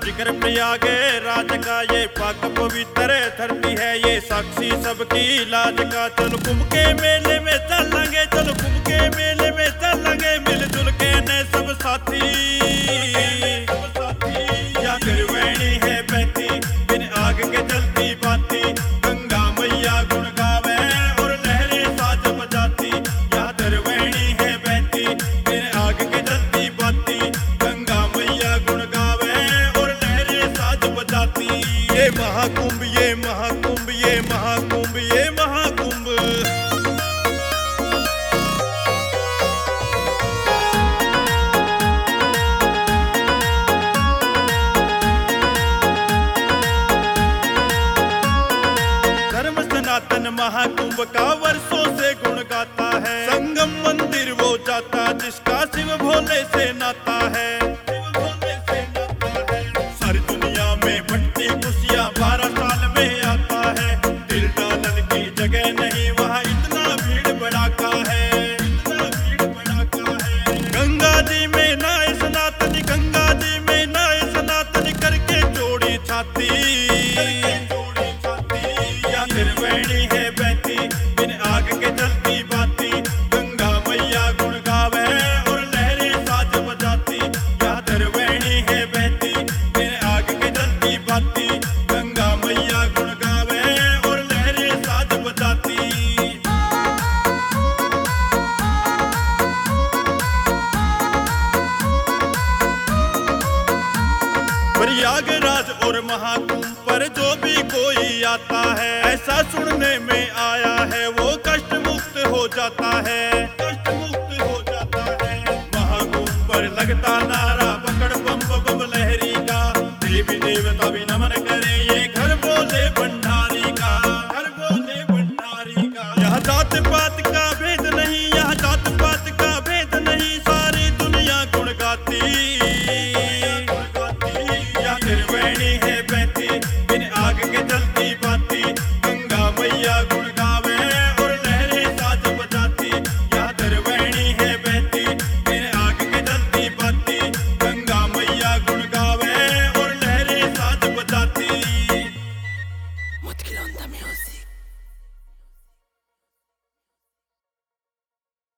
जिक्र प्रयाग राज का, ये पाक पवित्र धरती है, ये साक्षी सबकी लाज का। चलो कुंभ के मेले में चलेंगे, चलो कुंभ के मेले में चलेंगे, मिलजुल के न सब साथी। या त्रिवेणी है बहती बिन आग के जलती बाती, गंगा मैया गुण गावे और लहरें साज बजाती। या त्रिवेणी है बहती बिन आग के जलती बाती, गंगा मैया गुण गावे और लहरें साज बजाती। ये महाकुंभ, ये महाकुंभ, ये महाकुंभ, ये महाकुंभ। सनातन महाकुंभ का वर्षों से गुण गाता है, संगम मंदिर वो जाता जिसका शिव भोले से नाता है। सारी दुनिया में बंटती खुशियां 12 साल में आता है, दिल डालन की जगह नहीं वहाँ इतना भीड़ भड़ाका है, इतना भीड़ भड़ाका है। गंगा जी में नाय सनातनी, गंगा जी में नाय सनातनी, करके जोड़ी छाती। या त्रिवेणी है बहती बिन आग के जलती बाती, गंगा मैया गुण गावे और लहरें साज बजाती। या त्रिवेणी है बहती बिन आग के जलती बाती, गंगा मैया गुण गावे और लहरें साज बजाती। प्रयागराज और महाकुंभ पर जो भी कोई आता है, ऐसा सुनने में आया है वो कष्ट मुक्त हो जाता है, कष्ट मुक्त हो जाता है। महाकुंभ पर लगता नारा